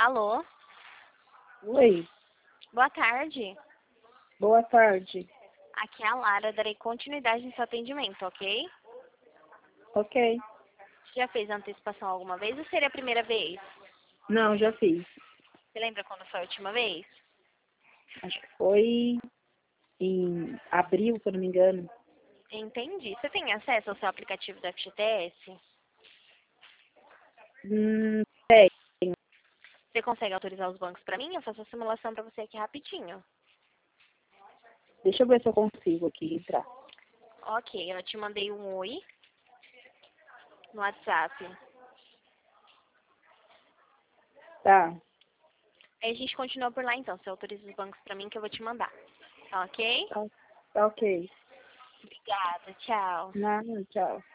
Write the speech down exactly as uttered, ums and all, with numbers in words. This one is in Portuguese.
Alô? Oi, Boa tarde. boa tarde. Aqui é a Lara, darei continuidade em seu atendimento, ok? Ok. Você já fez antecipação alguma vez ou seria a primeira vez? Não, já fiz. Você lembra quando foi a última vez? Acho que foi em abril, se eu não me engano. Entendi. Você tem acesso ao seu aplicativo do F G T S? Hum, é. Você consegue autorizar os bancos para mim? Eu faço a simulação para você aqui rapidinho. Deixa eu ver se eu consigo aqui entrar. Ok, eu te mandei um oi no WhatsApp. Tá, Aí a gente continua por lá então. Você autoriza os bancos para mim que eu vou te mandar. Tá ok? tá, tá ok. Obrigada, tchau. Nada, tchau.